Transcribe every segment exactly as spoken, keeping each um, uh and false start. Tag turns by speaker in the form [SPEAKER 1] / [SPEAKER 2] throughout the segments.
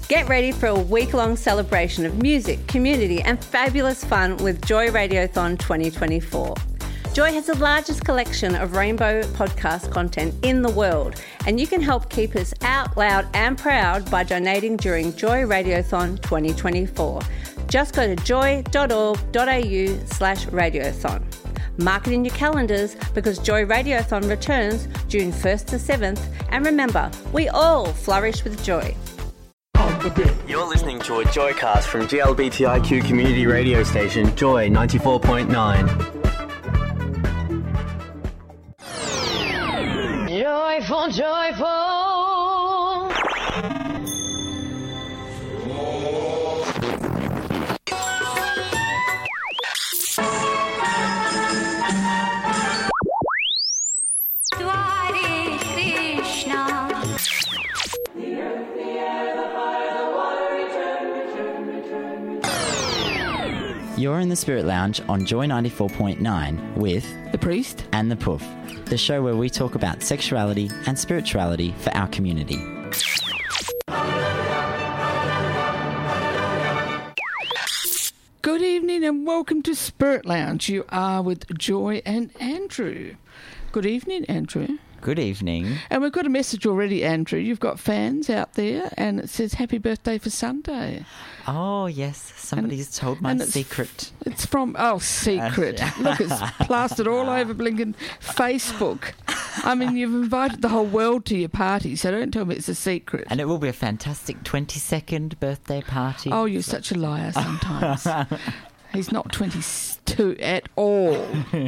[SPEAKER 1] Get ready for a week-long celebration of music, community and fabulous fun with Joy Radiothon twenty twenty-four. Joy has the largest collection of rainbow podcast content in the world, and you can help keep us out loud and proud by donating during Joy Radiothon twenty twenty-four. Just go to joy.org.au slash radiothon. Mark it in your calendars because Joy Radiothon returns June first to seventh, and remember, we all flourish with joy.
[SPEAKER 2] You're listening to a Joycast from G L B T I Q community radio station Joy ninety-four point nine.
[SPEAKER 3] Joyful, joyful.
[SPEAKER 4] Hare Krishna.
[SPEAKER 5] You're in the Spirit Lounge on Joy ninety-four point nine with
[SPEAKER 6] The Priest
[SPEAKER 5] and The Poof, the show where we talk about sexuality and spirituality for our community.
[SPEAKER 6] Good evening and welcome to Spirit Lounge. You are with Joy and Andrew. Good evening, Andrew.
[SPEAKER 5] Good evening.
[SPEAKER 6] And we've got a message already, Andrew. You've got fans out there and it says happy birthday for Sunday.
[SPEAKER 5] Oh, yes. Somebody's
[SPEAKER 6] and,
[SPEAKER 5] told my
[SPEAKER 6] and it's,
[SPEAKER 5] secret.
[SPEAKER 6] It's from, oh, secret. Look, it's plastered all over blinking Facebook. I mean, you've invited the whole world to your party, so don't tell me it's a secret.
[SPEAKER 5] And it will be a fantastic twenty-second birthday party.
[SPEAKER 6] Oh, you're such a liar sometimes. He's not twenty-two at all.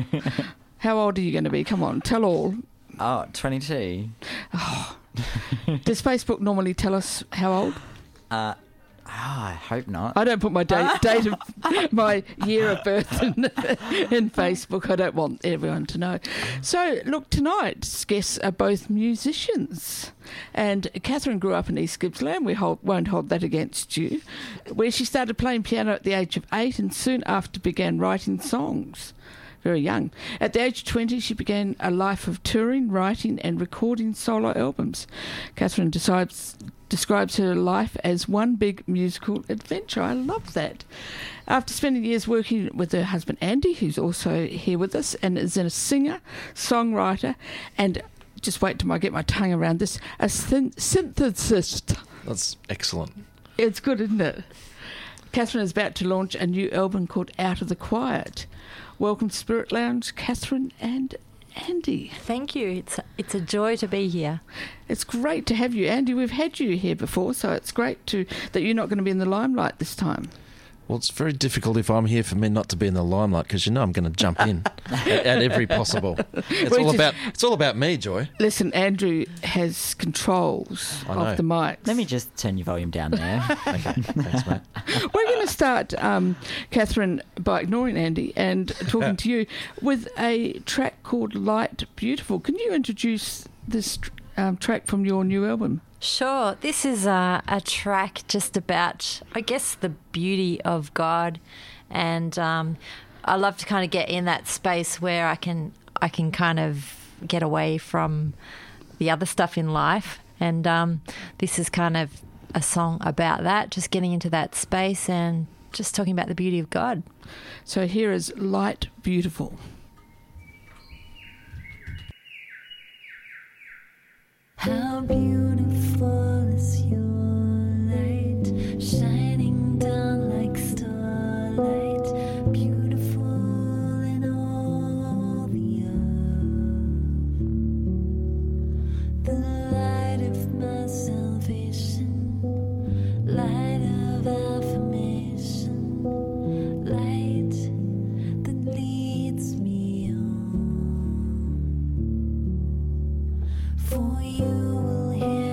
[SPEAKER 6] How old are you going to be? Come on, tell all.
[SPEAKER 5] Oh, twenty-two.
[SPEAKER 6] Oh. Does Facebook normally tell us how old?
[SPEAKER 5] Uh, oh, I hope not.
[SPEAKER 6] I don't put my date, date of my year of birth in, in Facebook. I don't want everyone to know. So, look, tonight's guests are both musicians. And Catherine grew up in East Gippsland. We hold, won't hold that against you. Where she started playing piano at the age of eight and soon after began writing songs. Very young. At the age of twenty, she began a life of touring, writing and recording solo albums. Catherine decides, describes her life as one big musical adventure. I love that. After spending years working with her husband Andy, who's also here with us, and is a singer, songwriter, and just wait till I get my tongue around this, a synth- synthesist.
[SPEAKER 7] That's excellent.
[SPEAKER 6] It's good, isn't it? Catherine is about to launch a new album called Out of the Quiet. Welcome to Spirit Lounge, Catherine and Andy.
[SPEAKER 8] Thank you. It's a, it's a joy to be here.
[SPEAKER 6] It's great to have you, Andy. We've had you here before, so it's great to that you're not going to be in the limelight this time.
[SPEAKER 7] Well, it's very difficult if I'm here for me not to be in the limelight because you know I'm going to jump in at, at every possible. It's
[SPEAKER 6] Well,
[SPEAKER 7] all
[SPEAKER 6] just-
[SPEAKER 7] about it's all about me, Joy.
[SPEAKER 6] Listen, Andrew has controls
[SPEAKER 7] I know.
[SPEAKER 6] of the mics.
[SPEAKER 5] Let me just turn your volume down there.
[SPEAKER 7] Okay, thanks, mate.
[SPEAKER 6] We're going to start, um, Catherine, by ignoring Andy and talking to you with a track called Light Beautiful. Can you introduce this um, track from your new album?
[SPEAKER 8] Sure. This is a, a track just about, I guess, the beauty of God. And um, I love to kind of get in that space where I can I can kind of get away from the other stuff in life. And um, this is kind of a song about that, just getting into that space and just talking about the beauty of God.
[SPEAKER 6] So here is Light Beautiful.
[SPEAKER 4] How beautiful is your light, shining down like starlight, beautiful in all the earth. The light of my salvation, light of affirmation, light that leads me on. For you will hear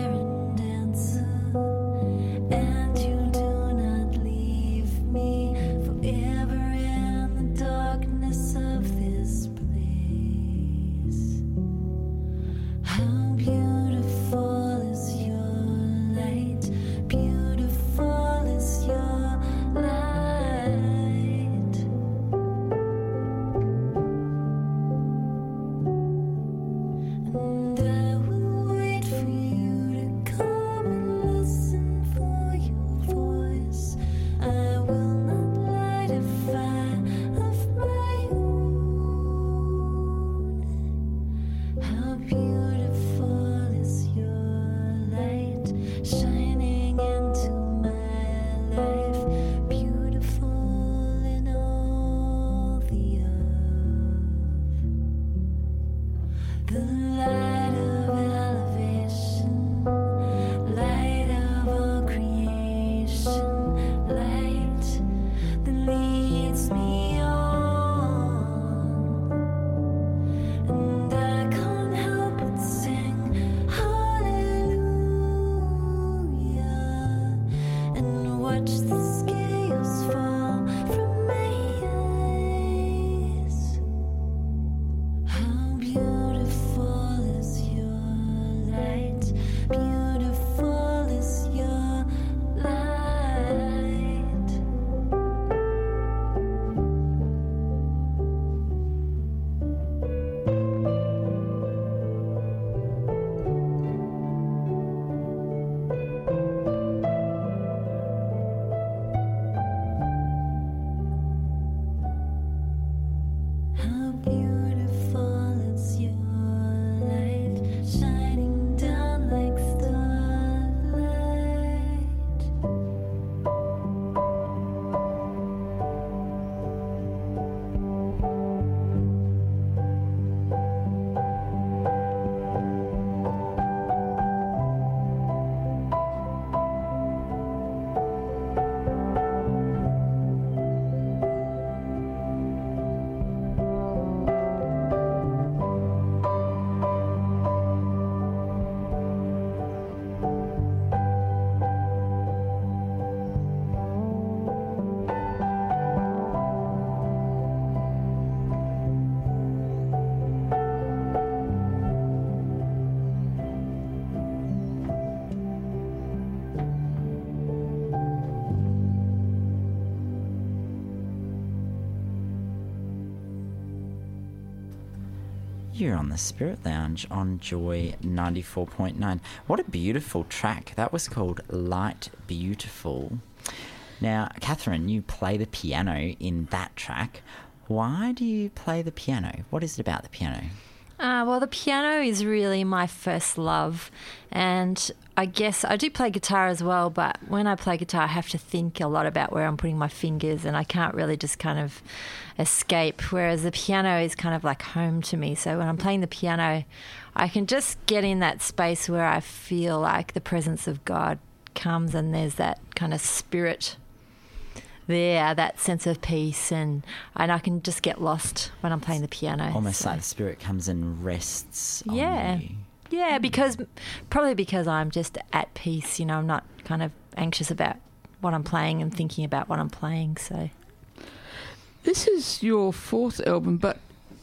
[SPEAKER 4] watch the scales fall from my eyes. How beautiful is your light, beautiful is your light. How beautiful is your light, shining down like starlight.
[SPEAKER 5] You're on the Spirit Lounge on Joy ninety-four point nine. What a beautiful track. That was called Light Beautiful. Now, Catherine, you play the piano in that track. Why do you play the piano? What is it about the piano?
[SPEAKER 8] Uh, well, the piano is really my first love, and I guess I do play guitar as well, but when I play guitar I have to think a lot about where I'm putting my fingers, and I can't really just kind of escape, whereas the piano is kind of like home to me. So when I'm playing the piano, I can just get in that space where I feel like the presence of God comes, and there's that kind of spirit there, that sense of peace, and and I can just get lost when I'm playing the piano.
[SPEAKER 5] Almost
[SPEAKER 8] so.
[SPEAKER 5] like the Spirit comes and rests
[SPEAKER 8] Yeah.
[SPEAKER 5] on you.
[SPEAKER 8] Yeah, because probably because I'm just at peace, you know, I'm not kind of anxious about what I'm playing and thinking about what I'm playing. So
[SPEAKER 6] This is your fourth album, but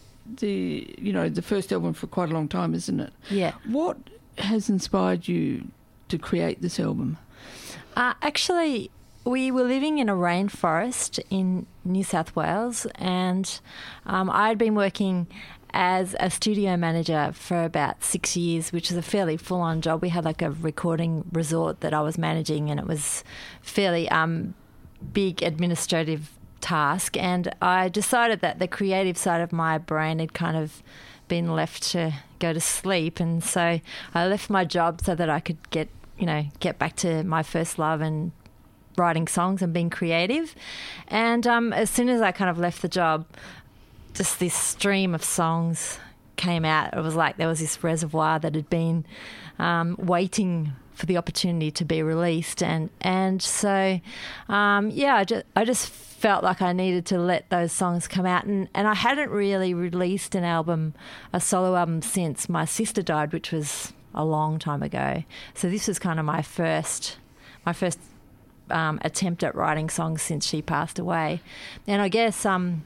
[SPEAKER 6] the you know the first album for quite a long time, isn't it?
[SPEAKER 8] yeah.
[SPEAKER 6] What has inspired you to create this album?
[SPEAKER 8] Uh, actually, we were living in a rainforest in New South Wales, and um, I'd been working as a studio manager for about six years, which is a fairly full-on job. We had like a recording resort that I was managing, and it was fairly um, big administrative task. And I decided that the creative side of my brain had kind of been left to go to sleep, and so I left my job so that I could get, you know, get back to my first love and writing songs and being creative. And um, as soon as I kind of left the job, just this stream of songs came out. It was like there was this reservoir that had been um, waiting for the opportunity to be released, and and so um, yeah, I just I just felt like I needed to let those songs come out, and and I hadn't really released an album, a solo album, since my sister died, which was a long time ago. So this was kind of my first my first um, attempt at writing songs since she passed away, and I guess um.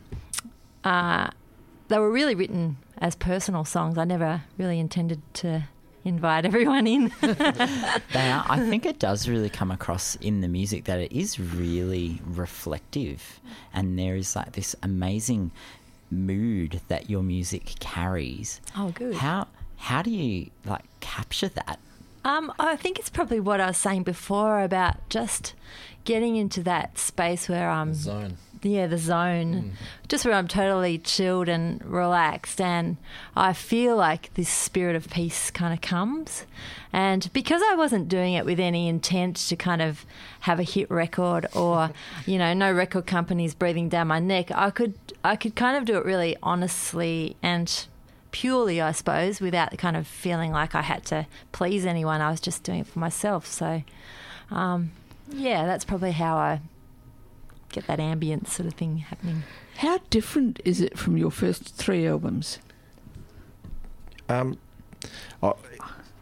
[SPEAKER 8] Uh, they were really written as personal songs. I never really intended to invite everyone in.
[SPEAKER 5] They are, I think it does really come across in the music that it is really reflective, and there is like this amazing mood that your music carries.
[SPEAKER 8] Oh, good.
[SPEAKER 5] How how do you like capture that?
[SPEAKER 8] Um, I think it's probably what I was saying before about just getting into that space where I'm...
[SPEAKER 7] Zone.
[SPEAKER 8] Yeah, the zone, mm. just where I'm totally chilled and relaxed, and I feel like this spirit of peace kind of comes. And because I wasn't doing it with any intent to kind of have a hit record or, you know, no record companies breathing down my neck, I could I could kind of do it really honestly and purely, I suppose, without kind of feeling like I had to please anyone. I was just doing it for myself. So, um, yeah, that's probably how I get that ambient sort of thing happening.
[SPEAKER 6] How different is it from your first three albums?
[SPEAKER 7] Um, I,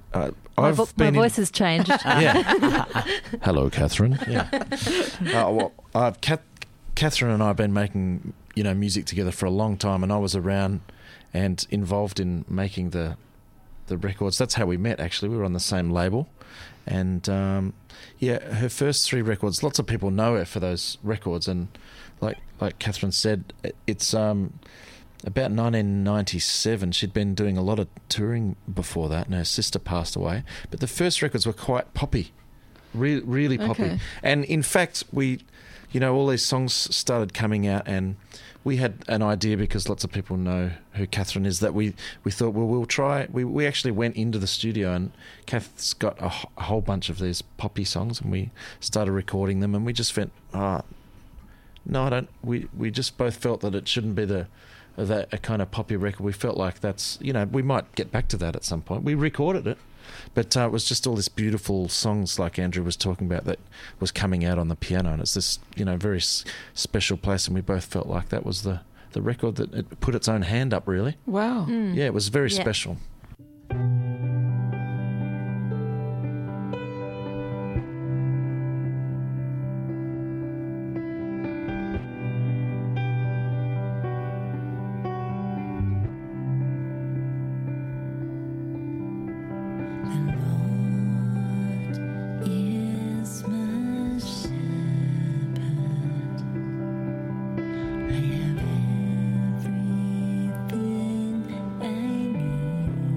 [SPEAKER 7] Uh,
[SPEAKER 8] My,
[SPEAKER 7] I've
[SPEAKER 8] vo-
[SPEAKER 7] been
[SPEAKER 8] my
[SPEAKER 7] in-
[SPEAKER 8] voice has changed.
[SPEAKER 7] Yeah. Hello, Catherine. Yeah. Uh, well, I've Kath- Catherine and I have been making, you know, music together for a long time, and I was around and involved in making the the records. That's how we met, actually. We were on the same label. And, um, yeah, her first three records, lots of people know her for those records. And like like Catherine said, it's um, about nineteen ninety-seven. She'd been doing a lot of touring before that, and her sister passed away. But the first records were quite poppy, re- really poppy.
[SPEAKER 6] Okay.
[SPEAKER 7] And, in fact, we, you know, all these songs started coming out, and we had an idea, because lots of people know who Catherine is, that we, we thought, well, we'll try. We, we actually went into the studio, and Kath's got a, a whole bunch of these poppy songs, and we started recording them, and we just went, ah, oh, no, I don't. We, we just both felt that it shouldn't be the that a kind of poppy record. We felt like that's, you know, we might get back to that at some point. We recorded it, but uh, it was just all this beautiful songs, like Andrew was talking about, that was coming out on the piano, and it's this, you know, very s- special place, and we both felt like that was the, the record that it put its own hand up, really.
[SPEAKER 6] Wow.
[SPEAKER 7] Yeah, it was very
[SPEAKER 8] Yeah.
[SPEAKER 7] special.
[SPEAKER 4] Is my shepherd. I have everything I need.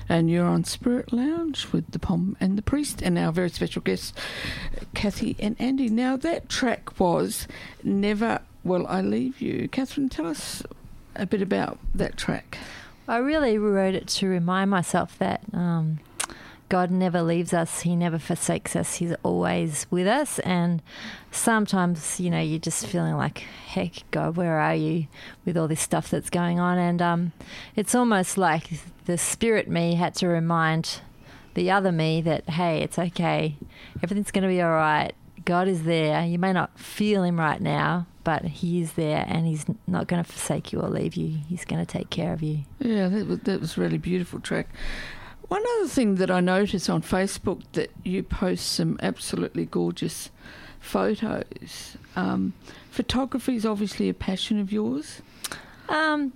[SPEAKER 6] and you're on Spirit Lounge with the Pom and the Priest and our very special guests, Kathy and Andy. Now, that track was Never Will I Leave You. Catherine, tell us a bit about that track.
[SPEAKER 8] I really wrote it to remind myself that um, God never leaves us. He never forsakes us. He's always with us. And sometimes, you know, you're just feeling like, heck, God, where are you with all this stuff that's going on? And um, it's almost like the spirit me had to remind the other me that, hey, it's okay. Everything's going to be all right. God is there. You may not feel him right now, but he is there, and he's not going to forsake you or leave you. He's going to take care of you.
[SPEAKER 6] Yeah, that was, that was a really beautiful track. One other thing that I noticed on Facebook, that you post some absolutely gorgeous photos. Um, photography is obviously a passion of yours. Um,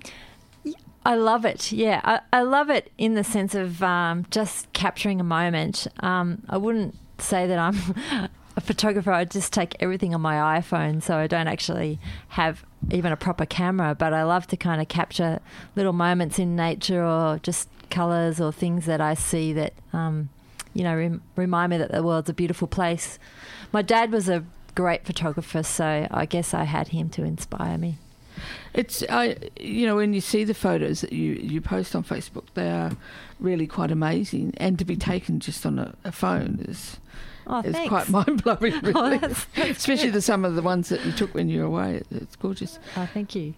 [SPEAKER 8] I love it. Yeah, I, I love it in the sense of um, just capturing a moment. Um, I wouldn't say that I'm a photographer. I just take everything on my iPhone, so I don't actually have even a proper camera, but I love to kind of capture little moments in nature or just colours or things that I see that, um, you know, rem- remind me that the world's a beautiful place. My dad was a great photographer, so I guess I had him to inspire me.
[SPEAKER 6] It's, I, you know, when you see the photos that you, you post on Facebook, they are really quite amazing, and to be taken just on a, a phone is...
[SPEAKER 8] Oh,
[SPEAKER 6] it's
[SPEAKER 8] thanks.
[SPEAKER 6] quite mind-blowing, really.
[SPEAKER 8] Oh, that's, that's
[SPEAKER 6] especially
[SPEAKER 8] good.
[SPEAKER 6] the some of the ones that you took when you were away. It's gorgeous.
[SPEAKER 8] Oh, thank you.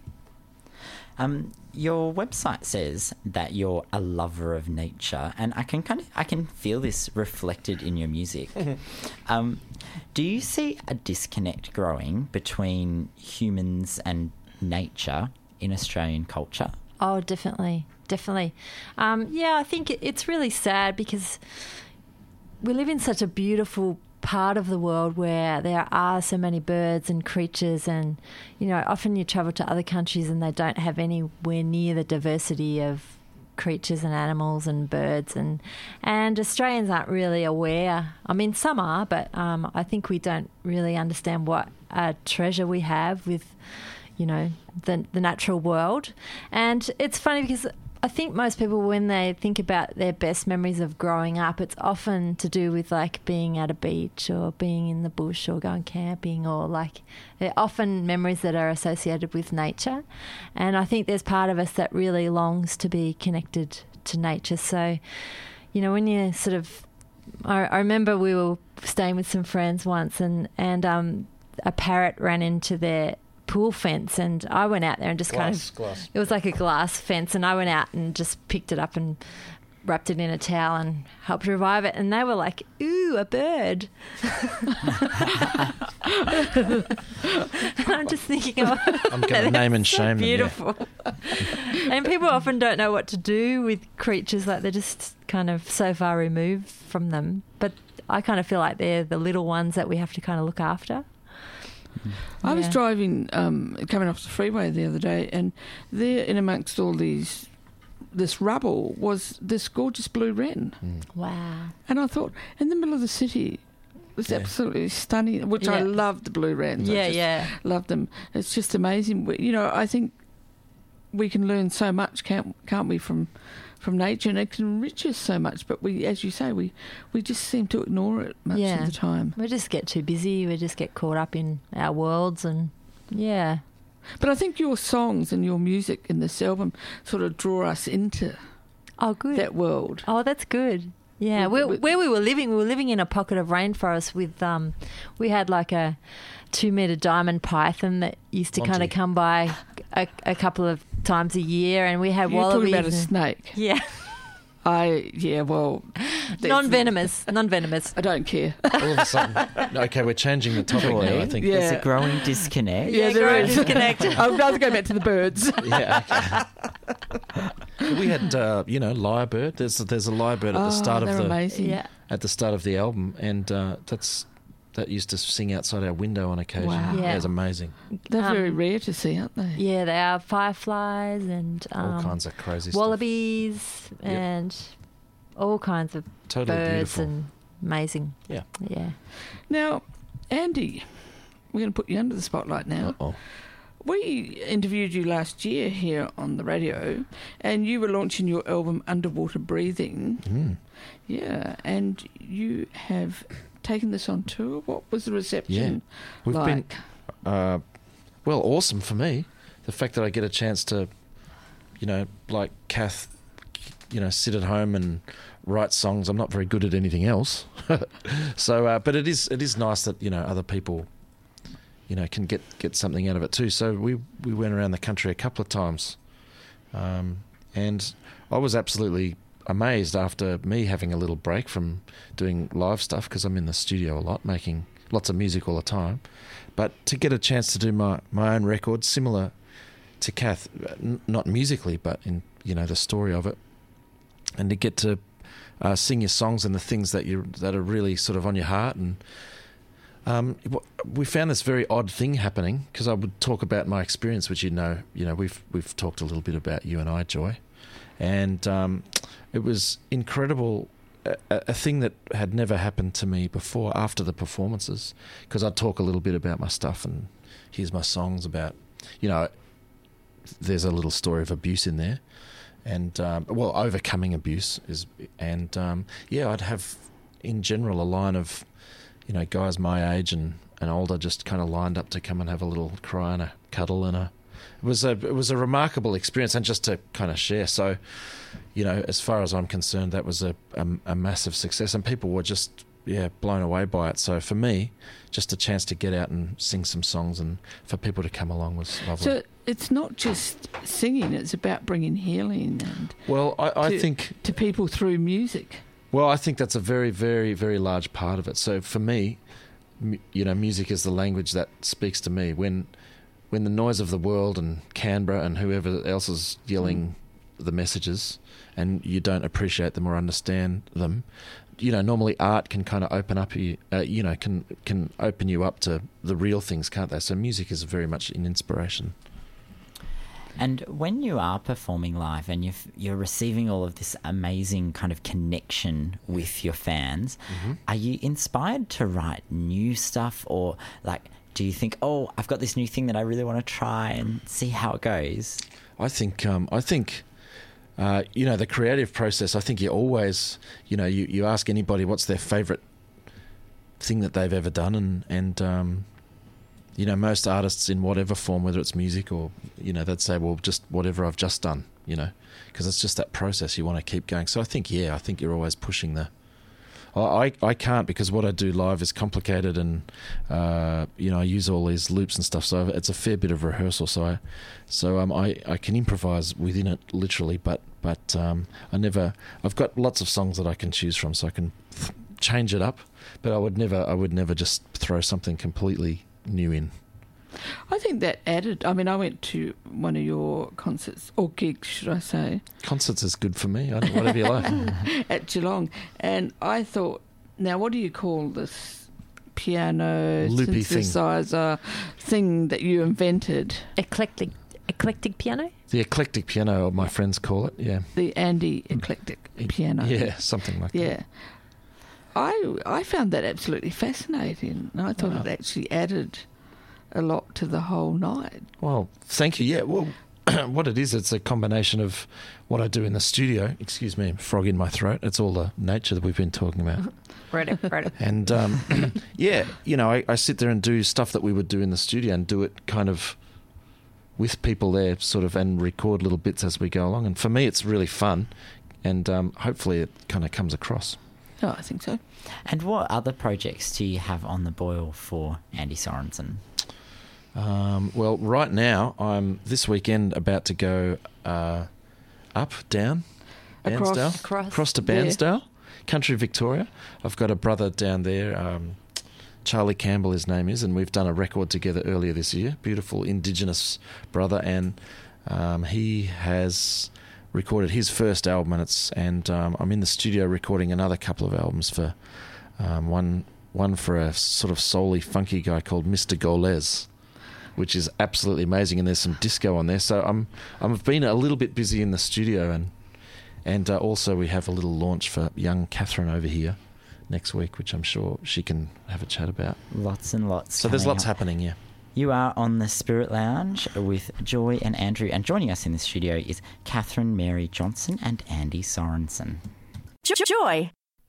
[SPEAKER 5] Um, your website says that you're a lover of nature, and I can kind of I can feel this reflected in your music. um, do you see a disconnect growing between humans and nature in Australian culture?
[SPEAKER 8] Oh, definitely, definitely. Um, yeah, I think it, it's really sad because we live in such a beautiful part of the world where there are so many birds and creatures, and, you know, often you travel to other countries and they don't have anywhere near the diversity of creatures and animals and birds, and and Australians aren't really aware. I mean, some are, but um, I think we don't really understand what a treasure we have with, you know, the the natural world. And it's funny because I think most people, when they think about their best memories of growing up, it's often to do with like being at a beach or being in the bush or going camping, or like they're often memories that are associated with nature. And I think there's part of us that really longs to be connected to nature. So, you know, when you sort of, I, I remember we were staying with some friends once, and, and um, a parrot ran into their pool fence, and I went out there and just
[SPEAKER 7] Glass,
[SPEAKER 8] kind of
[SPEAKER 7] glass.
[SPEAKER 8] it was like a glass fence, and I went out and just picked it up and wrapped it in a towel and helped revive it, and they were like, ooh, a bird. I'm just thinking, oh,
[SPEAKER 7] I'm going to name and
[SPEAKER 8] so
[SPEAKER 7] shame them. Yeah.
[SPEAKER 8] beautiful. And people often don't know what to do with creatures, like they're just kind of so far removed from them, but I kind of feel like they're the little ones that we have to kind of look after.
[SPEAKER 6] I was
[SPEAKER 8] Yeah.
[SPEAKER 6] driving, um, coming off the freeway the other day, and there, in amongst all these, this rubble, was this gorgeous blue wren.
[SPEAKER 8] Wow.
[SPEAKER 6] And I thought, in the middle of the city, it's
[SPEAKER 7] Yeah.
[SPEAKER 6] absolutely stunning. Which I
[SPEAKER 8] Yeah.
[SPEAKER 6] love the blue wrens. I
[SPEAKER 8] Yeah,
[SPEAKER 6] just
[SPEAKER 8] yeah.
[SPEAKER 6] love them. It's just amazing. We- You know, I think we can learn so much, can't can't we, from from nature, and it can enrich us so much. But we, as you say, we we just seem to ignore it much
[SPEAKER 8] Yeah.
[SPEAKER 6] of the time.
[SPEAKER 8] We just get too busy. We just get caught up in our worlds, and yeah.
[SPEAKER 6] But I think your songs and your music in this album sort of draw us into
[SPEAKER 8] Oh, good.
[SPEAKER 6] that world.
[SPEAKER 8] Oh, that's good. Yeah,
[SPEAKER 6] With-
[SPEAKER 8] where,
[SPEAKER 6] with-
[SPEAKER 8] where we were living, we were living in a pocket of rainforest with, um, we had like a two metre diamond python that used to kind
[SPEAKER 7] Monty.
[SPEAKER 8] of come by a, a couple of times a year, and we had
[SPEAKER 6] You're
[SPEAKER 8] wallabies.
[SPEAKER 6] talking about a
[SPEAKER 8] and-
[SPEAKER 6] snake.
[SPEAKER 8] Yeah,
[SPEAKER 6] I yeah, well, there's-
[SPEAKER 8] non-venomous, non-venomous.
[SPEAKER 6] I don't care.
[SPEAKER 7] All of a sudden, okay, we're changing the topic now. I think.
[SPEAKER 6] Yeah.
[SPEAKER 5] There's a growing disconnect.
[SPEAKER 6] Yeah, there
[SPEAKER 8] growing
[SPEAKER 6] is.
[SPEAKER 8] disconnect.
[SPEAKER 6] I'd rather go back to the birds.
[SPEAKER 7] Yeah. Okay. We had, uh, you know, Lyrebird. There's there's a Lyrebird at the
[SPEAKER 6] Oh,
[SPEAKER 7] start of
[SPEAKER 6] they're
[SPEAKER 7] the
[SPEAKER 6] amazing.
[SPEAKER 8] Yeah.
[SPEAKER 7] at the start of the album, and uh, that's that used to sing outside our window on occasion.
[SPEAKER 6] Wow.
[SPEAKER 8] Yeah.
[SPEAKER 7] It was amazing.
[SPEAKER 6] They're
[SPEAKER 8] Um,
[SPEAKER 6] very rare to see, aren't they?
[SPEAKER 8] Yeah, they are fireflies and um,
[SPEAKER 7] All kinds of crazy
[SPEAKER 8] wallabies
[SPEAKER 7] Yep.
[SPEAKER 8] and all kinds of
[SPEAKER 7] stuff. Totally
[SPEAKER 8] birds
[SPEAKER 7] beautiful.
[SPEAKER 8] and amazing.
[SPEAKER 7] Yeah.
[SPEAKER 8] Yeah.
[SPEAKER 6] Now, Andy, we're going to put you under the spotlight now.
[SPEAKER 7] Uh-oh.
[SPEAKER 6] we interviewed you last year here on the radio, and you were launching your album Underwater Breathing.
[SPEAKER 7] Mm.
[SPEAKER 6] Yeah, and you have taken this on tour. What was the reception
[SPEAKER 7] Yeah. We've
[SPEAKER 6] like?
[SPEAKER 7] been, uh, well, awesome for me. The fact that I get a chance to, you know, like Kath, you know, sit at home and write songs. I'm not very good at anything else. so, uh, but it is it is nice that, you know, other people, you know, can get, get something out of it too. So we, we went around the country a couple of times. Um, and I was absolutely amazed after me having a little break from doing live stuff, because I'm in the studio a lot, making lots of music all the time. But to get a chance to do my, my own record, similar to Kath, n- not musically, but in, you know, the story of it, and to get to uh, sing your songs and the things that you that are really sort of on your heart. And um, we found this very odd thing happening, because I would talk about my experience, which you know, you know, we've we've talked a little bit about, you and I, Joy, and um, it was incredible. A, a thing that had never happened to me before after the performances, because I'd talk a little bit about my stuff, and here's my songs about, you know, there's a little story of abuse in there, and um, well, overcoming abuse is, and um, yeah, I'd have in general a line of, you know, guys my age and, and older just kind of lined up to come and have a little cry and a cuddle, and a it was a it was a remarkable experience, and just to kind of share. So, you know, as far as I'm concerned, that was a, a, a massive success, and people were just, yeah, blown away by it. So for me, just a chance to get out and sing some songs and for people to come along was lovely.
[SPEAKER 6] So it's not just singing, it's about bringing healing and
[SPEAKER 7] well, I, I
[SPEAKER 6] to,
[SPEAKER 7] think
[SPEAKER 6] to people through music.
[SPEAKER 7] Well, I think that's a very, very, very large part of it. So for me, m- you know, music is the language that speaks to me. When when the noise of the world and Canberra and whoever else is yelling mm. the messages, and you don't appreciate them or understand them, you know, normally art can kind of open up you, uh, you know, can can open you up to the real things, can't they? So music is very much an inspiration.
[SPEAKER 5] And when you are performing live and you're, you're receiving all of this amazing kind of connection with your fans, mm-hmm. are you inspired to write new stuff, or like, do you think, oh, I've got this new thing that I really want to try and see how it goes?
[SPEAKER 7] I think, um, I think, uh, you know, the creative process, I think you always, you know, you, you ask anybody what's their favourite thing that they've ever done, and, and um, you know, most artists in whatever form, whether it's music or, you know, they'd say, well, just whatever I've just done, you know, because it's just that process you want to keep going. So I think, yeah, I think you're always pushing the... I, I can't, because what I do live is complicated, and uh, you know, I use all these loops and stuff, so it's a fair bit of rehearsal. So I, so um, I, I can improvise within it literally, but but um, I never. I've got lots of songs that I can choose from, so I can th- change it up. But I would never, I would never just throw something completely new in.
[SPEAKER 6] I think that added... I mean, I went to one of your concerts, or gigs, should I say.
[SPEAKER 7] Concerts is good for me, I don't, whatever you like.
[SPEAKER 6] At Geelong. And I thought, now, what do you call this piano,
[SPEAKER 7] loopy
[SPEAKER 6] synthesizer thing. thing that you invented?
[SPEAKER 8] Eclectic, eclectic piano?
[SPEAKER 7] The eclectic piano, my friends call it, yeah.
[SPEAKER 6] The Andy eclectic piano.
[SPEAKER 7] Yeah, something like
[SPEAKER 6] yeah.
[SPEAKER 7] that.
[SPEAKER 6] Yeah. I, I found that absolutely fascinating. And I thought
[SPEAKER 7] Wow.
[SPEAKER 6] it actually added a lot to the whole night.
[SPEAKER 7] Well, thank you. Yeah, well, what it is, it's a combination of what I do in the studio. Excuse me, frog in my throat. It's all the nature that we've been talking about.
[SPEAKER 8] Right, right.
[SPEAKER 7] And, um, yeah, you know, I, I sit there and do stuff that we would do in the studio, and do it kind of with people there, sort of, and record little bits as we go along. And for me, it's really fun, and um, hopefully it kind of comes across.
[SPEAKER 6] Oh, I think so.
[SPEAKER 5] And what other projects do you have on the boil for Andy Sorensen?
[SPEAKER 7] Um, well, right now, I'm this weekend about to go uh, up, down,
[SPEAKER 6] Across.
[SPEAKER 7] Bairnsdale,
[SPEAKER 8] Across.
[SPEAKER 7] across to
[SPEAKER 6] Yeah.
[SPEAKER 7] Bairnsdale, country Victoria. I've got a brother down there, um, Charlie Campbell, his name is, and we've done a record together earlier this year. Beautiful Indigenous brother, and um, he has recorded his first album, and it's and um, I'm in the studio recording another couple of albums for um, one one for a sort of soul-y, funky guy called Mister Golez, which is absolutely amazing, and there's some disco on there. So I'm I've been a little bit busy in the studio, and and uh, also we have a little launch for young Catherine over here next week, which I'm sure she can have a chat about.
[SPEAKER 5] Lots and lots.
[SPEAKER 7] So there's
[SPEAKER 5] coming
[SPEAKER 7] lots
[SPEAKER 5] up.
[SPEAKER 7] happening, yeah.
[SPEAKER 5] You are on the Spirit Lounge with Joy and Andrew, and joining us in the studio is Catherine Mary Johnson and Andy Sorensen.
[SPEAKER 9] Joy.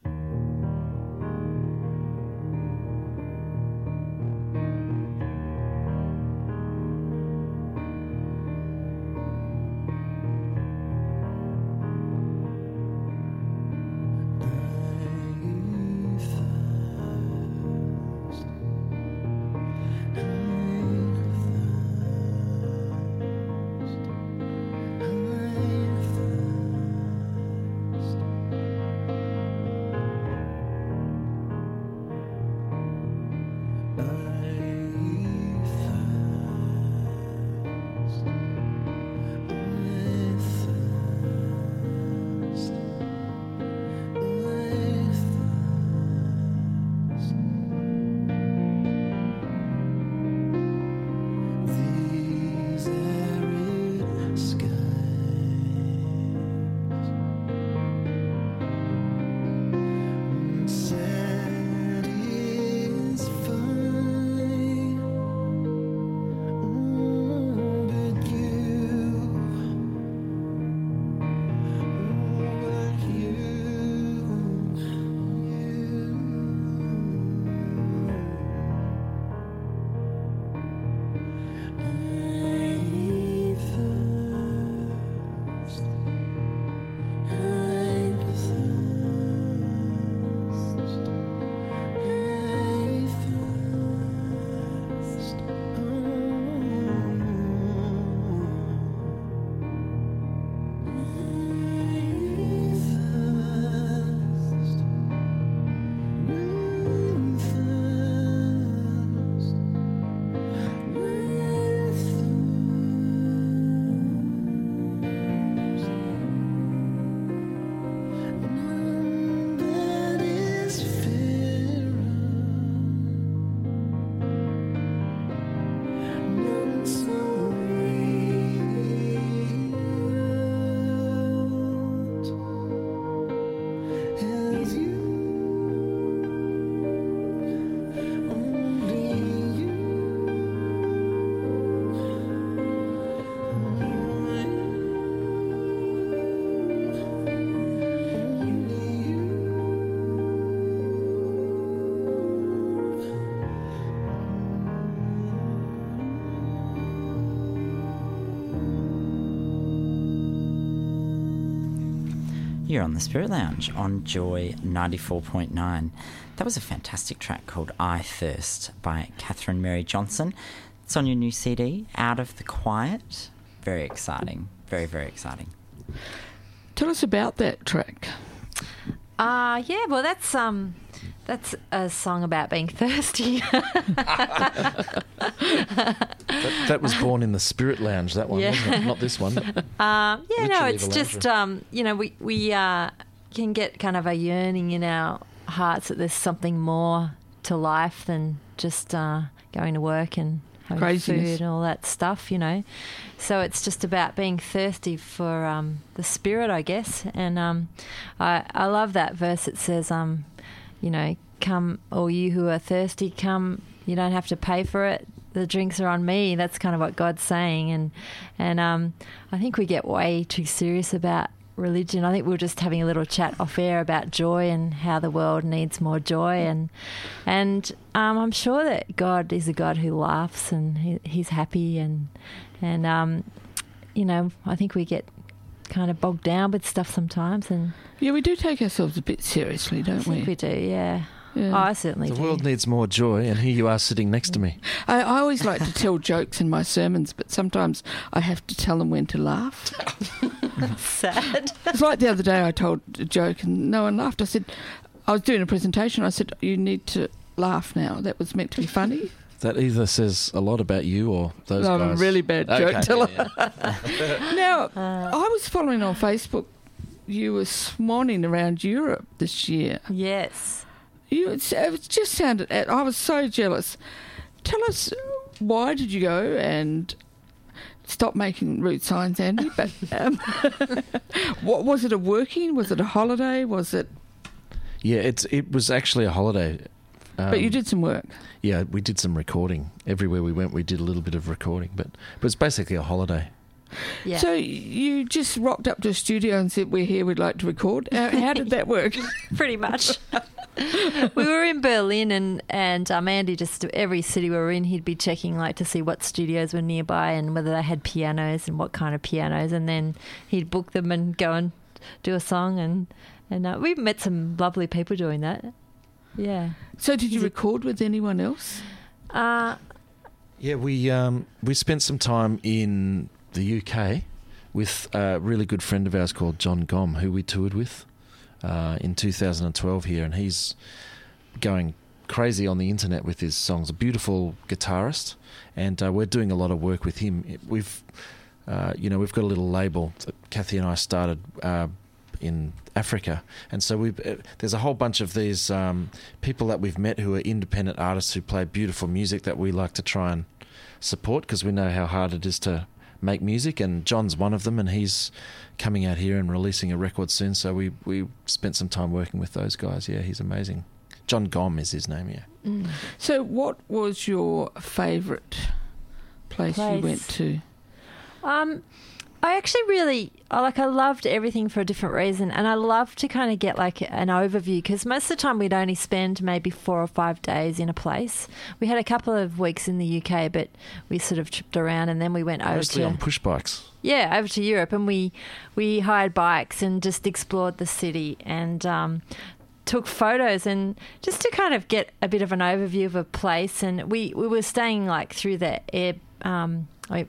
[SPEAKER 5] You're on the Spirit Lounge on Joy ninety-four point nine. That was a fantastic track called I Thirst by Catherine Mary Johnson. It's on your new C D, Out of the Quiet. Very exciting. Very, very exciting.
[SPEAKER 6] Tell us about that track.
[SPEAKER 8] Uh, yeah, well, that's um, that's a song about being thirsty.
[SPEAKER 7] that, that was born in the Spirit Lounge, that one,
[SPEAKER 8] Yeah.
[SPEAKER 7] wasn't it? Not this one.
[SPEAKER 8] Um, yeah, no,
[SPEAKER 7] Literally
[SPEAKER 8] it's
[SPEAKER 7] the
[SPEAKER 8] just,
[SPEAKER 7] lounge.
[SPEAKER 8] um, you know, we, we uh, can get kind of a yearning in our hearts that there's something more to life than just uh, going to work and having
[SPEAKER 6] Craziness.
[SPEAKER 8] food and all that stuff, you know. So it's just about being thirsty for um, the Spirit, I guess. And um, I, I love that verse. It says, um, you know, come, all you who are thirsty, come. You don't have to pay for it. The drinks are on me. That's kind of what God's saying. And and um, I think we get way too serious about religion. I think we were just having a little chat off air about joy and how the world needs more joy. And and um, I'm sure that God is a God who laughs and he, he's happy. And, and um, you know, I think we get kind of bogged down with stuff sometimes. And
[SPEAKER 6] Yeah, we do take ourselves a bit seriously, don't
[SPEAKER 8] I think
[SPEAKER 6] we?
[SPEAKER 8] we do, yeah.
[SPEAKER 6] Yeah.
[SPEAKER 8] Oh, I certainly
[SPEAKER 7] The
[SPEAKER 8] do.
[SPEAKER 7] world needs more joy, and here you are sitting next to me.
[SPEAKER 6] I, I always like to tell jokes in my sermons, but sometimes I have to tell them when to laugh.
[SPEAKER 8] Sad.
[SPEAKER 6] It's like the other day I told a joke and no one laughed. I said, I was doing a presentation, I said, you need to laugh now. That was meant to be funny.
[SPEAKER 7] That either says a lot about you or those
[SPEAKER 6] No,
[SPEAKER 7] guys.
[SPEAKER 6] I'm a really bad
[SPEAKER 7] Okay,
[SPEAKER 6] joke teller.
[SPEAKER 7] yeah, yeah.
[SPEAKER 6] Now, I was following on Facebook, you were swanning around Europe this year.
[SPEAKER 8] Yes.
[SPEAKER 6] You, it just sounded, I was so jealous. Tell us, why did you go and stop making rude signs, Andy? But um, what was it? A working? Was it a holiday? Was it?
[SPEAKER 7] Yeah, it's it was actually a holiday Um,
[SPEAKER 6] But you did some work.
[SPEAKER 7] Yeah, we did some recording. Everywhere we went, we did a little bit of recording, but but it's basically a holiday.
[SPEAKER 8] Yeah.
[SPEAKER 6] So you just rocked up to a studio and said, "We're here. We'd like to record." How, how did that work?
[SPEAKER 8] Pretty much. We were in Berlin, and and um, Andy just every city we were in, he'd be checking like to see what studios were nearby and whether they had pianos and what kind of pianos, and then he'd book them and go and do a song, and and uh, we met some lovely people doing that. Yeah.
[SPEAKER 6] So did you record with anyone else?
[SPEAKER 8] Uh,
[SPEAKER 7] Yeah, we um, we spent some time in the U K with a really good friend of ours called John Gomm, who we toured with uh, in two thousand twelve here, and he's going crazy on the internet with his songs. A beautiful guitarist, and uh, we're doing a lot of work with him. We've, uh, you know, we've got a little label that Kathy and I started uh, in Africa, and so we uh, there's a whole bunch of these um, people that we've met who are independent artists who play beautiful music that we like to try and support because we know how hard it is to make music, and John's one of them, and he's coming out here and releasing a record soon, so we we spent some time working with those guys. Yeah, he's amazing. John Gomm is his name. Yeah.
[SPEAKER 8] mm.
[SPEAKER 6] So what was your favourite place,
[SPEAKER 8] Place.
[SPEAKER 6] you went to?
[SPEAKER 8] Um, I actually really I like. I loved everything for a different reason, and I love to kind of get like an overview because most of the time we'd only spend maybe four or five days in a place. We had a couple of weeks in the U K, but we sort of tripped around, and then we went over
[SPEAKER 7] Mostly
[SPEAKER 8] to
[SPEAKER 7] on push bikes.
[SPEAKER 8] yeah over to Europe, and we we hired bikes and just explored the city and um, took photos and just to kind of get a bit of an overview of a place. And we we were staying like through the air um air,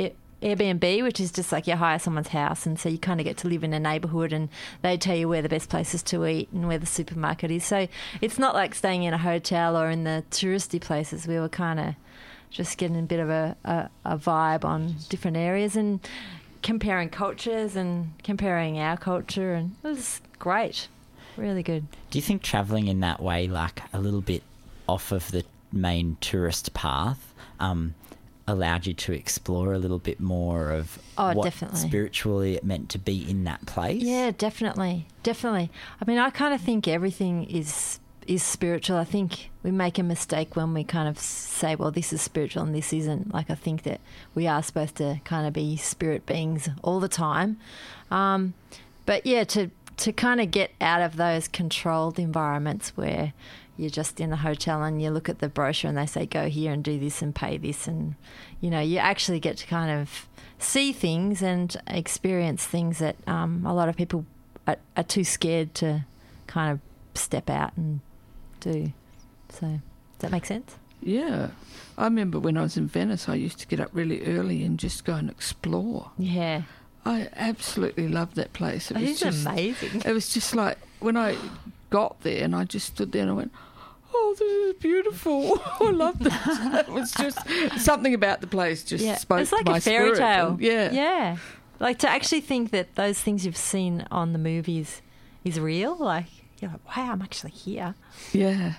[SPEAKER 8] Airbnb, which is just like you hire someone's house, and so you kind of get to live in a neighbourhood, and they tell you where the best places to eat and where the supermarket is. So it's not like staying in a hotel or in the touristy places. We were kind of just getting a bit of a, a, a vibe on different areas and comparing cultures and comparing our culture, and it was great, really good.
[SPEAKER 5] Do you think travelling in that way, like a little bit off of the main tourist path, um, allowed you to explore a little bit more of
[SPEAKER 8] Oh,
[SPEAKER 5] what
[SPEAKER 8] definitely.
[SPEAKER 5] spiritually it meant to be in that place?
[SPEAKER 8] Yeah, definitely, definitely. I mean, I kind of think everything is is spiritual. I think we make a mistake when we kind of say, well, this is spiritual and this isn't. Like, I think that we are supposed to kind of be spirit beings all the time. Um, but yeah, to to kind of get out of those controlled environments where you're just in the hotel and you look at the brochure and they say, go here and do this and pay this. And, you know, you actually get to kind of see things and experience things that um, a lot of people are, are too scared to kind of step out and do. So, does that make sense?
[SPEAKER 6] Yeah. I remember when I was in Venice, I used to get up really early and just go and explore.
[SPEAKER 8] Yeah.
[SPEAKER 6] I absolutely loved that place. It
[SPEAKER 8] It
[SPEAKER 6] was
[SPEAKER 8] is
[SPEAKER 6] just,
[SPEAKER 8] amazing.
[SPEAKER 6] It was just like when I got there and I just stood there and I went, oh, this is beautiful. I love this. It was just something about the place just
[SPEAKER 8] Yeah.
[SPEAKER 6] spoke
[SPEAKER 8] It's like
[SPEAKER 6] to my
[SPEAKER 8] a fairy
[SPEAKER 6] spirit.
[SPEAKER 8] tale.
[SPEAKER 6] And yeah.
[SPEAKER 8] Yeah. Like to actually think that those things you've seen on the movies is real. Like, you're like, wow, I'm actually here.
[SPEAKER 6] Yeah.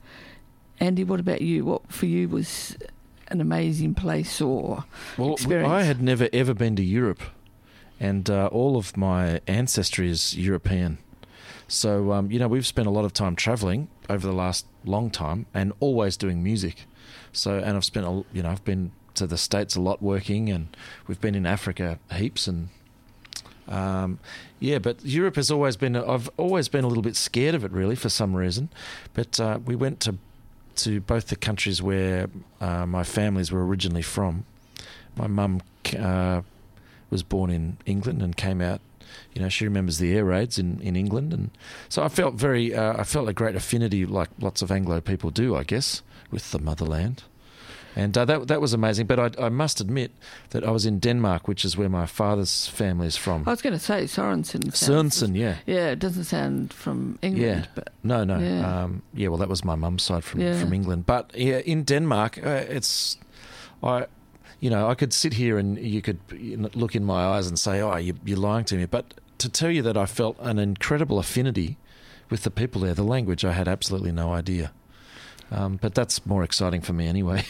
[SPEAKER 6] Andy, what about you? What for you was an amazing place or
[SPEAKER 7] Well,
[SPEAKER 6] experience?
[SPEAKER 7] I had never ever been to Europe, and uh, all of my ancestry is European. So, um, you know, we've spent a lot of time travelling over the last long time and always doing music. So, and I've spent, a, you know, I've been to the States a lot working, and we've been in Africa heaps. And, um, yeah, but Europe has always been, I've always been a little bit scared of it, really, for some reason. But uh, we went to, to both the countries where uh, my families were originally from. My mum uh, was born in England and came out. You know, she remembers the air raids in, in England, and so I felt very, uh, I felt a great affinity, like lots of Anglo people do, I guess, with the motherland, and uh, that that was amazing. But I, I must admit that I was in Denmark, which is where my father's family is from.
[SPEAKER 6] I was going to say Sorensen.
[SPEAKER 7] Sørensen, yeah,
[SPEAKER 6] Yeah, it doesn't sound from England.
[SPEAKER 7] yeah,
[SPEAKER 6] But
[SPEAKER 7] no, no,
[SPEAKER 6] Yeah.
[SPEAKER 7] um, yeah. Well, that was my mum's side from
[SPEAKER 6] Yeah.
[SPEAKER 7] from England, but yeah, in Denmark, uh, it's I. You know, I could sit here and you could look in my eyes and say, oh, you, you're lying to me. But to tell you that I felt an incredible affinity with the people there, the language, I had absolutely no idea. Um, but that's more exciting for me anyway.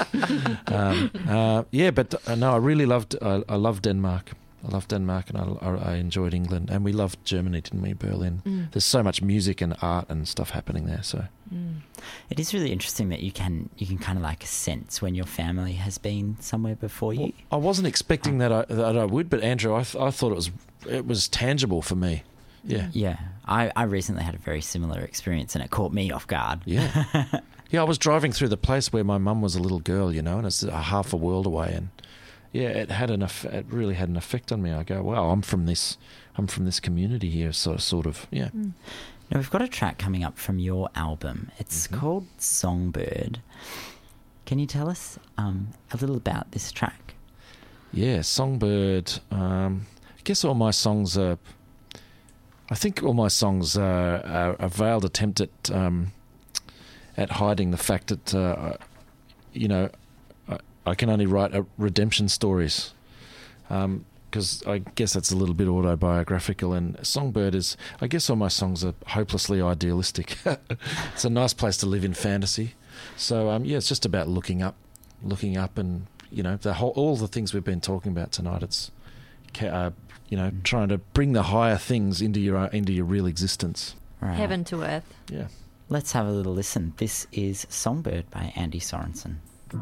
[SPEAKER 7] um, uh, yeah, but uh, no, I really loved, I, I loved Denmark. I loved Denmark, and I, I, I enjoyed England. And we loved Germany, didn't we, Berlin?
[SPEAKER 8] Mm.
[SPEAKER 7] There's so much music and art and stuff happening there, so...
[SPEAKER 8] Mm.
[SPEAKER 5] It is really interesting that you can you can kind of like sense when your family has been somewhere before you.
[SPEAKER 7] Well, I wasn't expecting that I that I would, but Andrew, I th- I thought it was it was tangible for me. Yeah,
[SPEAKER 5] Yeah, I, I recently had a very similar experience, and it caught me off guard.
[SPEAKER 7] yeah, yeah. I was driving through the place where my mum was a little girl, you know, and it's a half a world away, and yeah, it had an eff- it really had an effect on me. I go, wow, I'm from this I'm from this community here, so sort of, yeah.
[SPEAKER 8] Mm.
[SPEAKER 5] Now, we've got a track coming up from your album. It's
[SPEAKER 7] Mhm.
[SPEAKER 5] called Songbird. Can you tell us um, a little about this track?
[SPEAKER 7] Yeah, Songbird. Um, I guess all my songs are. I think all my songs are, are a veiled attempt at um, at hiding the fact that uh, you know I, I can only write uh, redemption stories. Um, because I guess that's a little bit autobiographical, and Songbird is, I guess all my songs are hopelessly idealistic. It's a nice place to live in fantasy. So, um, yeah, it's just about looking up, looking up and, you know, the whole, all the things we've been talking about tonight. It's, uh, you know, trying to bring the higher things into your, into your real existence.
[SPEAKER 5] Right.
[SPEAKER 8] Heaven to earth.
[SPEAKER 7] Yeah.
[SPEAKER 5] Let's have a little listen. This is Songbird by Andy Sorensen.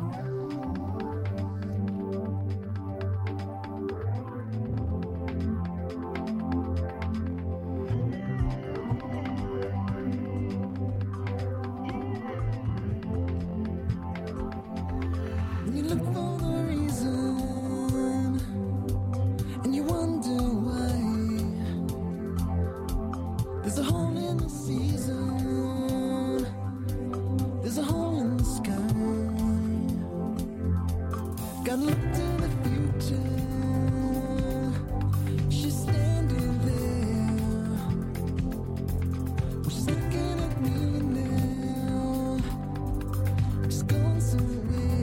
[SPEAKER 9] You look for the reason, and you wonder why. There's a hole in the season, there's a hole in the sky. Gotta look to the future, she's standing there. Well, she's looking at me now, she's gone somewhere.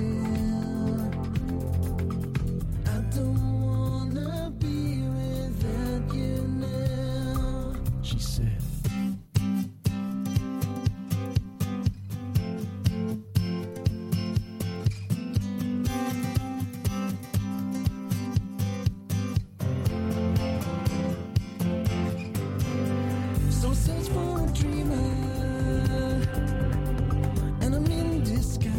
[SPEAKER 9] I don't wanna be without you now, she said. So search for a dreamer, and I'm in disguise.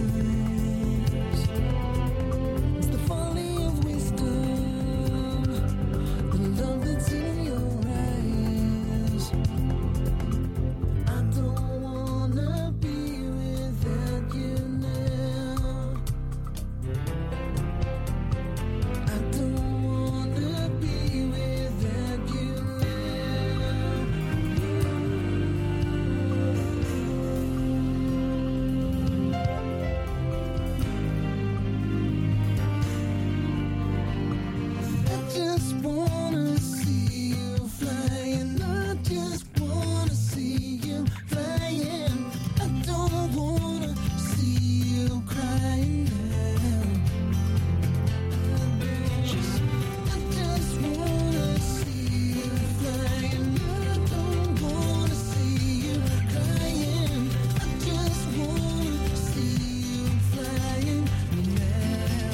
[SPEAKER 9] It's the folly of wisdom, the love that's in your eyes. I don't wanna be without you now. I don't wanna be without you I just wanna see you flying. I just wanna see you flying. I don't wanna see you crying now. Just, I just wanna see you flying. I don't wanna see you crying. I just wanna see you flying now.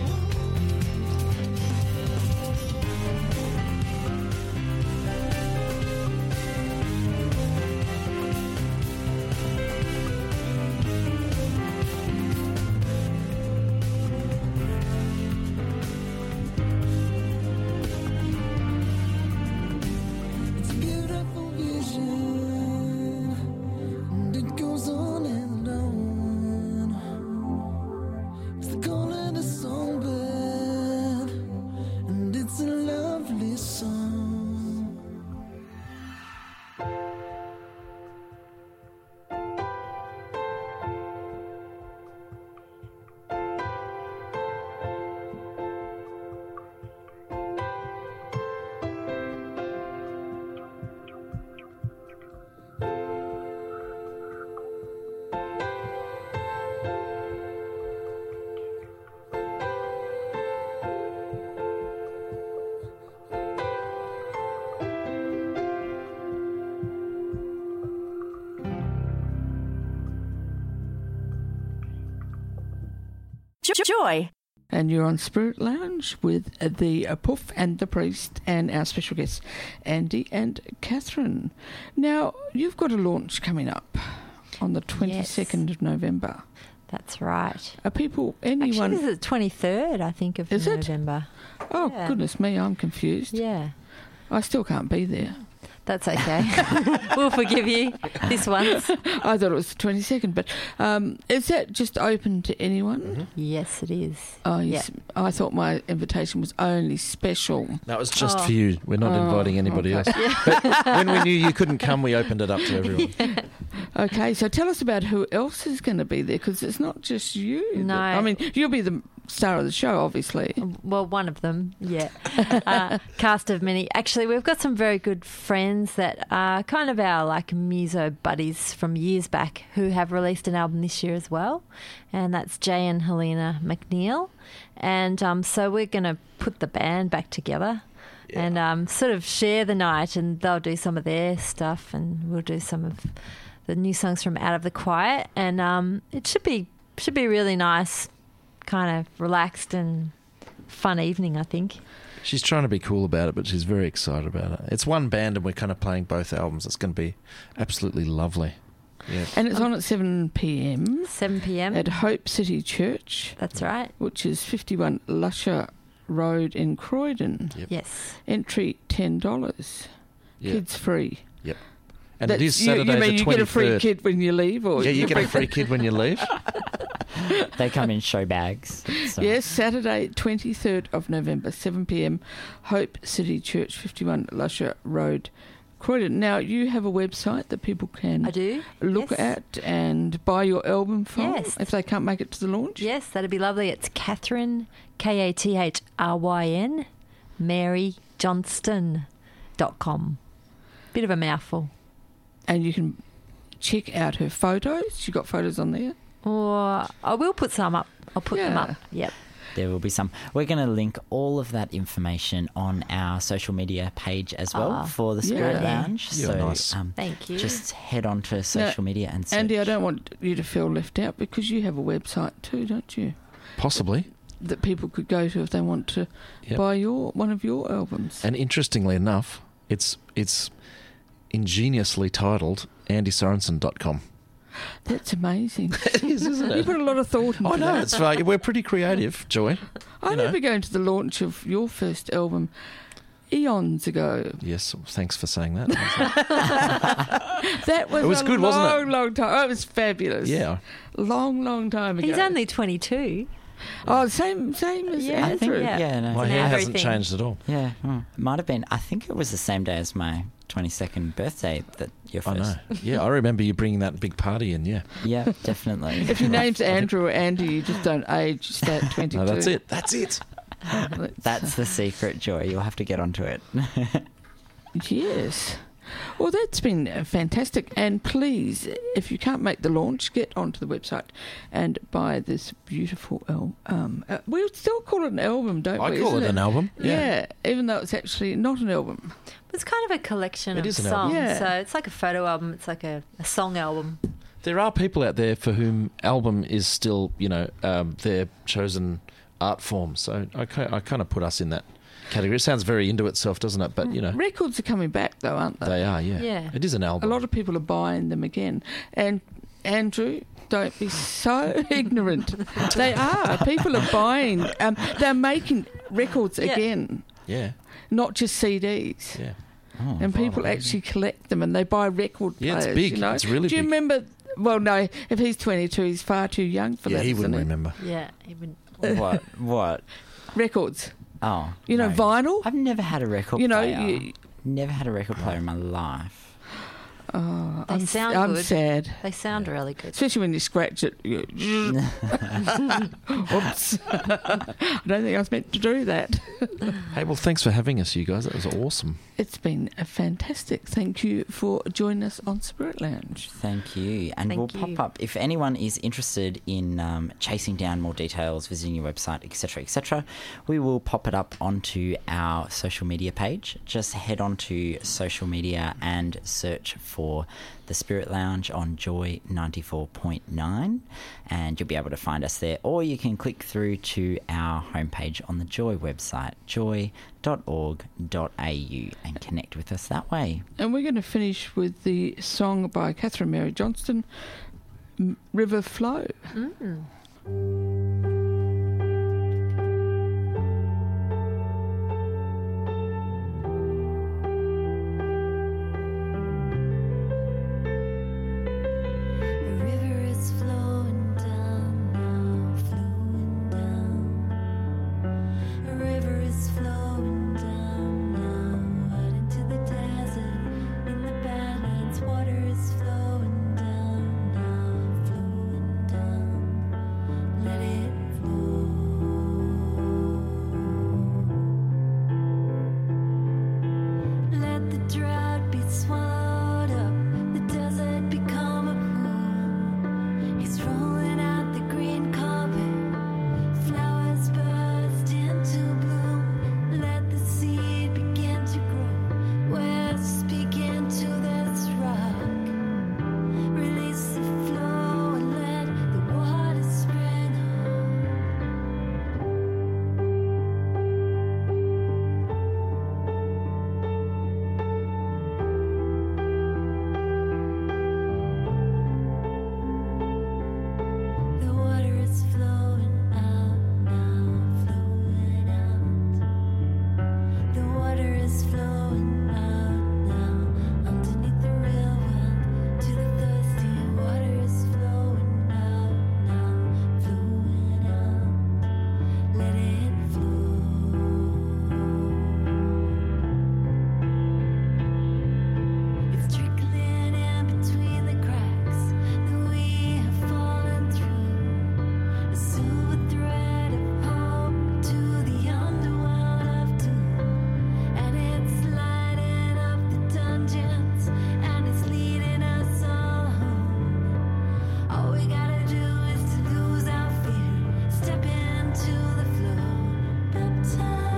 [SPEAKER 9] It's a beautiful vision, and it goes on and on. It's the call of the songbird, and it's a lovely song.
[SPEAKER 10] Joy.
[SPEAKER 6] And you're on Spirit Lounge with the uh, Puff and the Priest and our special guests, Andy and Catherine. Now, you've got a launch coming up on the twenty-second of November.
[SPEAKER 8] That's right.
[SPEAKER 6] Are people,
[SPEAKER 8] Actually,
[SPEAKER 6] anyone...
[SPEAKER 8] this is the twenty-third, I think, of
[SPEAKER 6] Is it?
[SPEAKER 8] November.
[SPEAKER 6] oh,
[SPEAKER 8] yeah.
[SPEAKER 6] goodness me, I'm confused.
[SPEAKER 8] Yeah.
[SPEAKER 6] I still can't be there.
[SPEAKER 8] That's okay. We'll forgive you this once.
[SPEAKER 6] I thought it was the twenty-second, but um, is that just open to anyone?
[SPEAKER 8] Yes, it is.
[SPEAKER 6] Oh, yes.
[SPEAKER 8] Yeah.
[SPEAKER 6] I thought my invitation was only special.
[SPEAKER 7] That was just
[SPEAKER 8] Oh.
[SPEAKER 7] for you. We're not
[SPEAKER 6] Oh,
[SPEAKER 7] inviting anybody
[SPEAKER 6] okay.
[SPEAKER 7] else. But when we knew you couldn't come, we opened it up to everyone.
[SPEAKER 6] Okay, so tell us about who else is going to be there, because it's not just you.
[SPEAKER 8] No.
[SPEAKER 6] that- I mean, you'll be the star of the show, obviously.
[SPEAKER 8] Well, one of them, yeah. uh, cast of many. Actually, we've got some very good friends that are kind of our like muso buddies from years back who have released an album this year as well, and that's Jay and Helena McNeil. And um, so we're going to put the band back together and um, sort of share the night, and they'll do some of their stuff, and we'll do some of the new songs from Out of the Quiet, and um, it should be should be really nice. Kind of relaxed and fun evening, I think.
[SPEAKER 7] She's trying to be cool about it, but she's very excited about it. It's one band, and we're kind of playing both albums. It's going to be absolutely lovely. Yeah.
[SPEAKER 6] And it's on at seven p.m.
[SPEAKER 8] seven p.m.
[SPEAKER 6] at Hope City Church,
[SPEAKER 8] That's right.
[SPEAKER 6] which is fifty-one Lusher Road in Croydon.
[SPEAKER 7] Yep.
[SPEAKER 8] Yes.
[SPEAKER 6] Entry ten dollars.
[SPEAKER 7] Yeah.
[SPEAKER 6] Kids free.
[SPEAKER 7] Yep. And
[SPEAKER 6] That's-
[SPEAKER 7] it is
[SPEAKER 6] you-
[SPEAKER 7] Saturday
[SPEAKER 6] you, mean
[SPEAKER 7] the
[SPEAKER 6] you get a free
[SPEAKER 7] twenty-third.
[SPEAKER 6] kid when you leave? Or
[SPEAKER 7] Yeah, you get a free kid when you leave.
[SPEAKER 5] They come in show bags. So.
[SPEAKER 6] Yes, Saturday, twenty-third of November, seven p.m, Hope City Church, fifty-one Lusher Road, Croydon. Now, you have a website that people can
[SPEAKER 8] I do.
[SPEAKER 6] look
[SPEAKER 8] Yes.
[SPEAKER 6] at and buy your album from
[SPEAKER 8] Yes.
[SPEAKER 6] if they can't make it to the launch?
[SPEAKER 8] Yes, that'd be lovely. It's Catherine, K A T H R Y N, Mary Johnston dot com. Bit of a mouthful.
[SPEAKER 6] And you can check out her photos. You got photos on there?
[SPEAKER 8] Or I will put some up. I'll put them
[SPEAKER 6] Yeah.
[SPEAKER 8] up. Yep.
[SPEAKER 5] There will be some. We're going to link all of that information on our social media page as well
[SPEAKER 8] Ah,
[SPEAKER 5] for the Spirit
[SPEAKER 6] yeah.
[SPEAKER 5] Lounge.
[SPEAKER 7] You're
[SPEAKER 5] so
[SPEAKER 7] nice.
[SPEAKER 5] um,
[SPEAKER 8] Thank you.
[SPEAKER 5] just head on to social media and search.
[SPEAKER 6] Andy, I don't want you to feel left out because you have a website too, don't you?
[SPEAKER 7] Possibly.
[SPEAKER 6] That people could go to if they want to
[SPEAKER 7] Yep.
[SPEAKER 6] buy your one of your albums.
[SPEAKER 7] And interestingly enough, it's it's ingeniously titled andy sorensen dot com.
[SPEAKER 6] That's amazing.
[SPEAKER 7] It is, isn't
[SPEAKER 6] You
[SPEAKER 7] it?
[SPEAKER 6] put a lot of thought into
[SPEAKER 7] I know.
[SPEAKER 6] that.
[SPEAKER 7] It's like we're pretty creative, Joy.
[SPEAKER 6] I
[SPEAKER 7] you know.
[SPEAKER 6] remember going to the launch of your first album eons ago.
[SPEAKER 7] Yes, thanks for saying that.
[SPEAKER 6] That was,
[SPEAKER 7] It was
[SPEAKER 6] a
[SPEAKER 7] good,
[SPEAKER 6] long,
[SPEAKER 7] wasn't it?
[SPEAKER 6] long time. Oh, it was fabulous.
[SPEAKER 7] Yeah.
[SPEAKER 6] Long, long time ago.
[SPEAKER 8] He's only twenty-two.
[SPEAKER 6] Oh, same, same as
[SPEAKER 8] Yeah,
[SPEAKER 5] I think,
[SPEAKER 6] Andrew.
[SPEAKER 8] yeah.
[SPEAKER 5] yeah, no,
[SPEAKER 7] My
[SPEAKER 8] an
[SPEAKER 7] hair
[SPEAKER 8] Andrew
[SPEAKER 7] hasn't
[SPEAKER 8] thing.
[SPEAKER 7] changed at all.
[SPEAKER 5] yeah, hmm. Might have been. I think it was the same day as my twenty-second birthday that your
[SPEAKER 7] I
[SPEAKER 5] first.
[SPEAKER 7] know. Yeah, I remember you bringing that big party in, yeah.
[SPEAKER 5] Yeah, definitely.
[SPEAKER 6] If your name's Andrew or Andy, you just don't age. You stay at twenty-two.
[SPEAKER 7] No, that's it. That's it.
[SPEAKER 5] That's the secret, Joy. You'll have to get onto it.
[SPEAKER 6] Yes. Well, that's been uh, fantastic. And please, if you can't make the launch, get onto the website and buy this beautiful album. Um, uh, we still call it an album, don't
[SPEAKER 7] I
[SPEAKER 6] we?
[SPEAKER 7] call
[SPEAKER 6] isn't
[SPEAKER 7] it an album.
[SPEAKER 6] Yeah. even though it's actually not an album.
[SPEAKER 8] It's kind of a collection
[SPEAKER 7] It
[SPEAKER 8] of
[SPEAKER 7] is an
[SPEAKER 8] songs.
[SPEAKER 7] album.
[SPEAKER 6] Yeah.
[SPEAKER 8] So it's like a photo album. It's like a, a song album.
[SPEAKER 7] There are people out there for whom album is still, you know, um, their chosen art form. So I, ki- I kind of put us in that category. It sounds very into itself, doesn't it? But, you know,
[SPEAKER 6] Records are coming back, though, aren't they?
[SPEAKER 7] they are, yeah.
[SPEAKER 8] Yeah.
[SPEAKER 7] It is an
[SPEAKER 6] A
[SPEAKER 7] album.
[SPEAKER 6] lot of people are buying them again. And Andrew, don't be so ignorant. They are. People are buying. Um, they're making records
[SPEAKER 8] Yeah.
[SPEAKER 6] again,
[SPEAKER 7] Yeah,
[SPEAKER 6] not just C Ds.
[SPEAKER 7] yeah.
[SPEAKER 5] Oh,
[SPEAKER 6] And people actually collect them, and they buy record
[SPEAKER 7] Yeah,
[SPEAKER 6] players.
[SPEAKER 7] it's big.
[SPEAKER 6] You know?
[SPEAKER 7] It's really
[SPEAKER 6] Do you
[SPEAKER 7] big.
[SPEAKER 6] remember? Well, no. If he's twenty-two, he's far too young for
[SPEAKER 7] Yeah,
[SPEAKER 6] that.
[SPEAKER 7] he
[SPEAKER 6] isn't
[SPEAKER 7] wouldn't remember.
[SPEAKER 8] Yeah. It would,
[SPEAKER 5] what? What?
[SPEAKER 6] Records.
[SPEAKER 5] Oh,
[SPEAKER 6] You know,
[SPEAKER 5] no.
[SPEAKER 6] vinyl.
[SPEAKER 5] I've never had a record
[SPEAKER 6] You know,
[SPEAKER 5] player.
[SPEAKER 6] you,
[SPEAKER 5] Never had a record player in my life.
[SPEAKER 6] oh,
[SPEAKER 8] They
[SPEAKER 6] I'm,
[SPEAKER 8] sound
[SPEAKER 6] I'm
[SPEAKER 8] good.
[SPEAKER 6] sad,
[SPEAKER 8] they sound really good.
[SPEAKER 6] especially when you scratch it. You, oops! I don't think I was meant to do that.
[SPEAKER 7] Hey, well, thanks for having us, you guys. That was awesome.
[SPEAKER 6] It's been a fantastic. Thank you for joining us on Spirit Lounge.
[SPEAKER 5] Thank you. And
[SPEAKER 8] Thank
[SPEAKER 5] we'll
[SPEAKER 8] you.
[SPEAKER 5] pop up, if anyone is interested in um, chasing down more details, visiting your website, et cetera, et cetera, we will pop it up onto our social media page. Just head on to social media and search for for The Spirit Lounge on Joy ninety-four point nine, and you'll be able to find us there, or you can click through to our homepage on the Joy website, joy dot org dot a u, and connect with us that way.
[SPEAKER 6] And we're going to finish with the song by Catherine Mary Johnston, M- River Flow.
[SPEAKER 1] Mm.
[SPEAKER 4] The river is flowing down now, flowing down. The river is flowing down now, out into the desert, in the Badlands. Water is flowing down now, flowing down. Let it flow. Let the drought be swallowed up, the desert become a pool. He's rolling out the green carpet, flowers burst into bloom. Let the seed begin to grow. We're speaking to this rock. Release the flow and let the water spring up. The water is flowing out now, flowing out. The water is flowing out now, underneath the real world, to the thirsty. Water is flowing out now, flowing out. Let it flow. It's trickling in between the cracks that we have fallen through. A silver thread of hope to the underworld of doom, and it's lighting up the dungeons, and it's leading us all home. All we gotta do is to lose our fear, step into the flow, baptized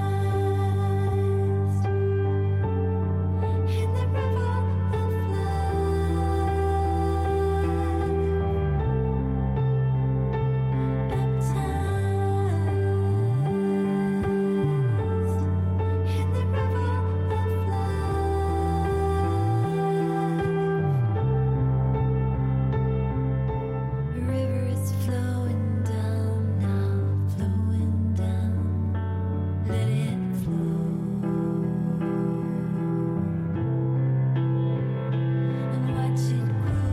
[SPEAKER 4] in the river of love, baptized in the river of love. The river is flowing down now, flowing down. Let it flow and watch it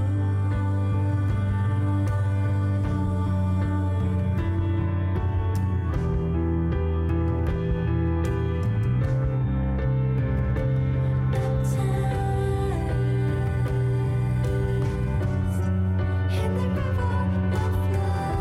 [SPEAKER 4] baptized in the river of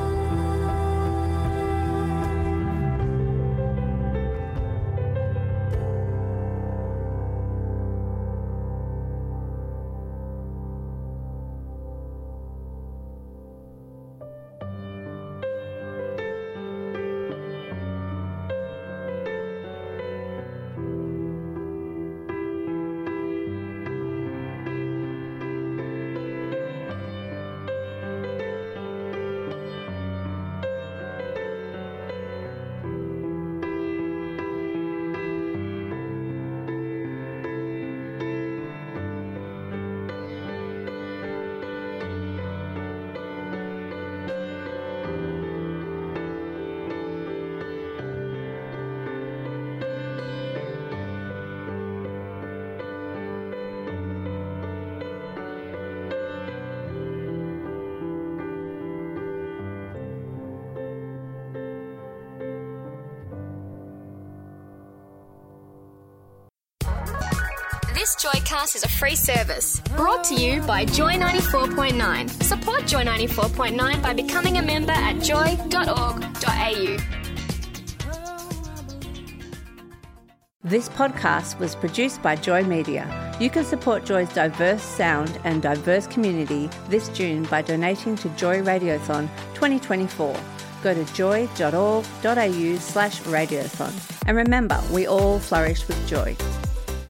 [SPEAKER 10] This Joycast is a free service brought to you by Joy ninety-four point nine. Support Joy ninety-four point nine by becoming a member at joy dot org dot a u.
[SPEAKER 1] This podcast was produced by Joy Media. You can support Joy's diverse sound and diverse community this June by donating to Joy Radiothon twenty twenty-four. Go to joy dot org dot a u slash radiothon. And remember, we all flourish with joy.